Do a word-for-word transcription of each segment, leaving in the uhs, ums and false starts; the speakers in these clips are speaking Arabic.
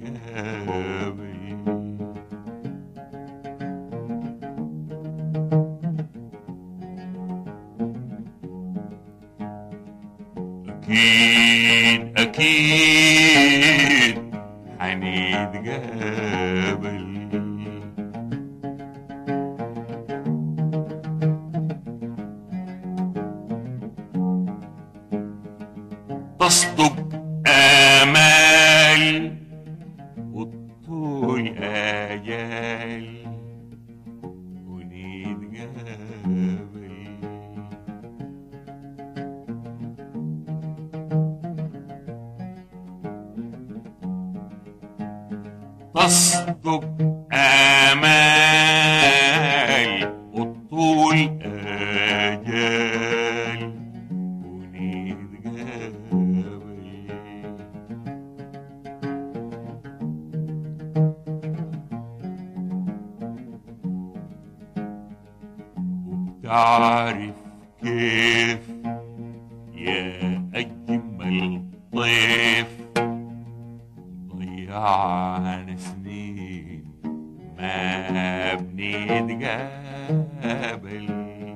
بنتقابل. أكيد أكيد حنتقابل. تصدق آمال والطول آجال ونتقابل. تصدق آمال والطول آجال ونتقابل. وبتعرف كيف يا أجمل ضيف ضيعنا سنين ما بنتقابل.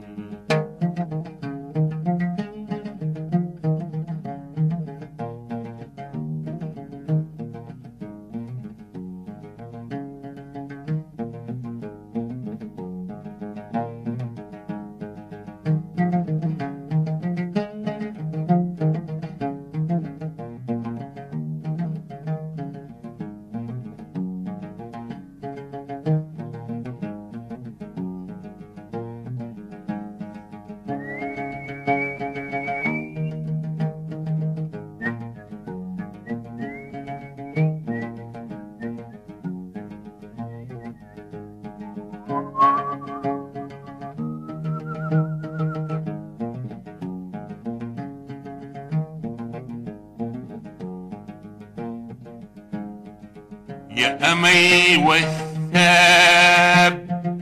يا أمل والثاب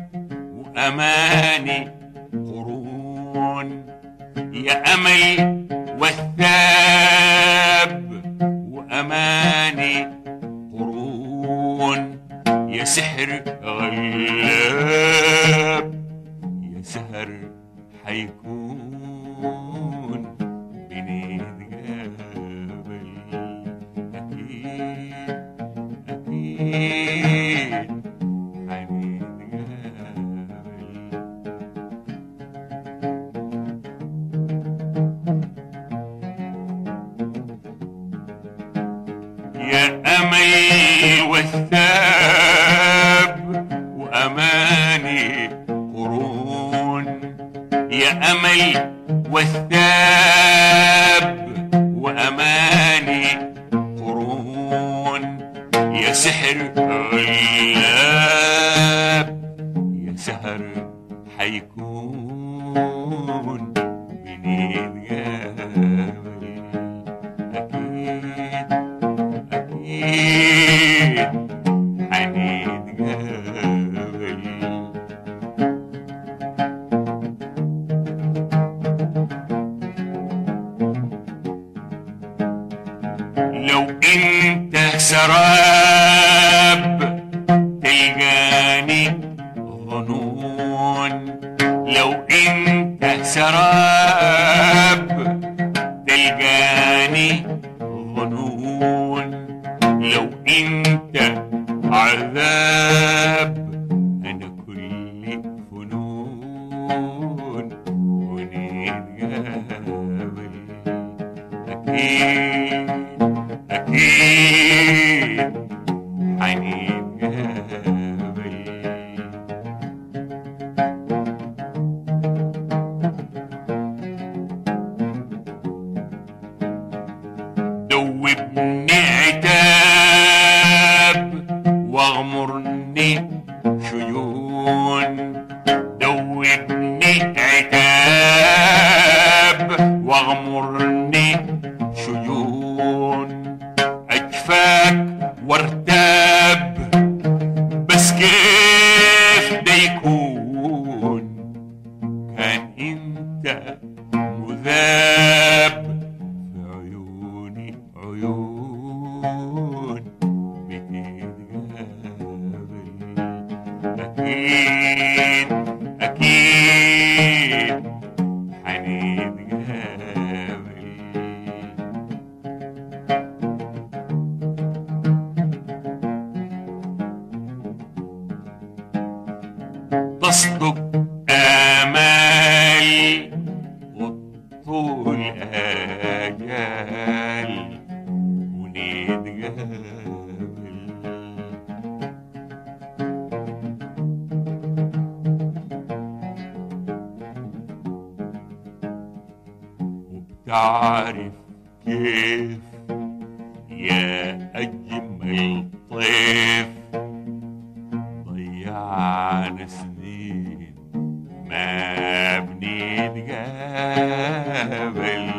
وأماني قرون. يا أمل والثاب وأماني قرون. يا سحر غلاب يا سهر حيكون بنتقابل. أكيد أكيد حنتقابل. يا أمل والثاب وأماني قرون. يا أمل والثاب وأماني قرون. يا سحر غلاب يا سهر حيكون بنتقابل. أكيد أكيد حنتقابل. لو انت سراب تلقاني ظنون. لو انت سراب تلقاني ظنون. لو انت عذاب انا كل فنون ونتقابل. اكيد أكيد حنتقابل. دوبني عتاب واغمرني شجون. دوبني عتاب واغمرني شجون. أجفاك وارتاب بس كيف ده يكون كان انت مذاب في عيوني عيون بتتقابل. أكيد أكيد حنتقابل. تصدق آمال والطول آجال ونتقابل. وبتعرف كيف يا أجمل طيف ضيعنا سنين ما بنتقابل.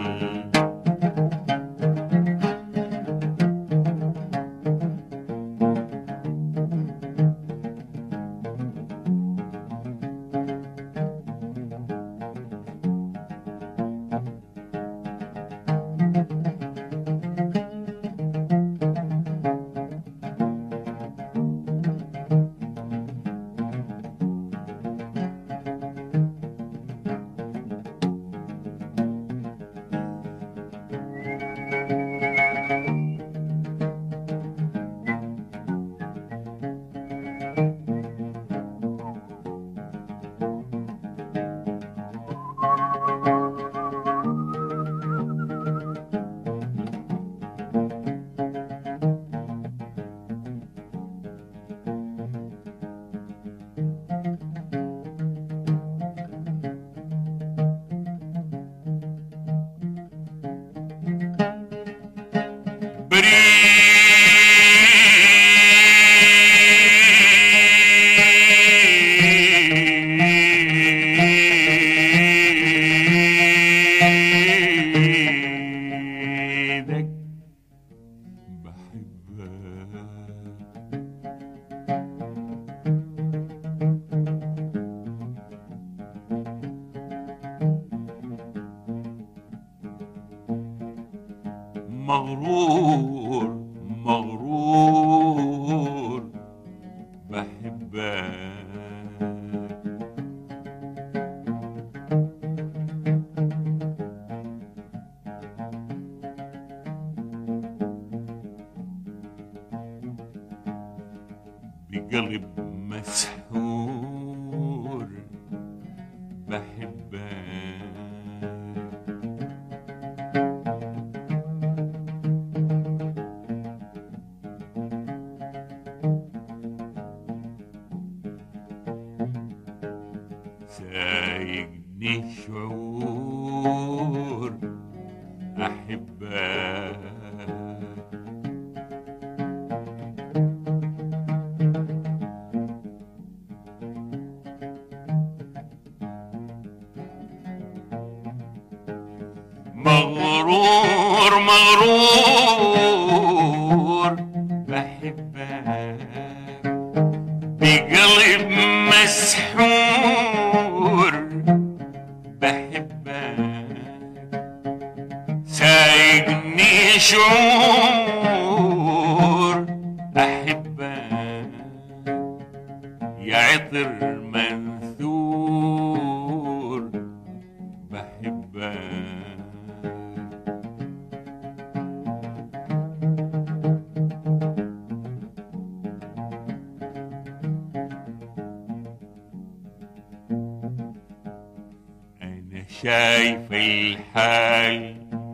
بريدك مغرور مغرور بحبك. بقلب مسحور بحبك. سايقني شعور أحبك. مغرور مغرور بحبك. بقلب مسحور بحبك. سايقني شعور أحبك. يا عطر منثور بحبك. شايف الحال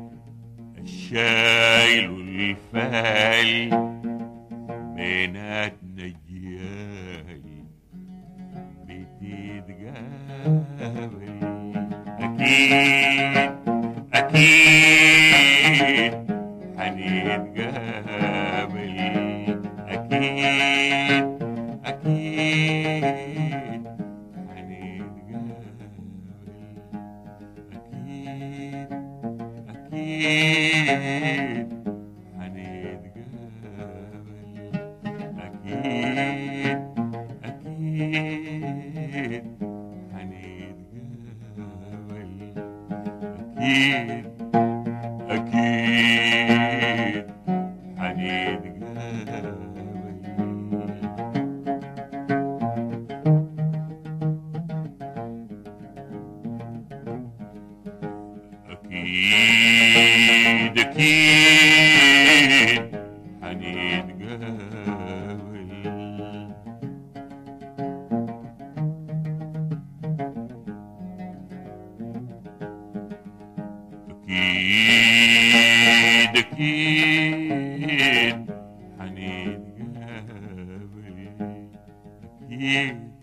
الشايل والفال بيناتنا جيال بتتقابل. أكيد أكيد حنتقابل. أكيد أكيد أكيد حنتقابل. أكيد أكيد حنتقابل. أكيد أكيد حنتقابل. أكيد أكيد حنتقابل. أكيد أكيد حنتقابل. أكيد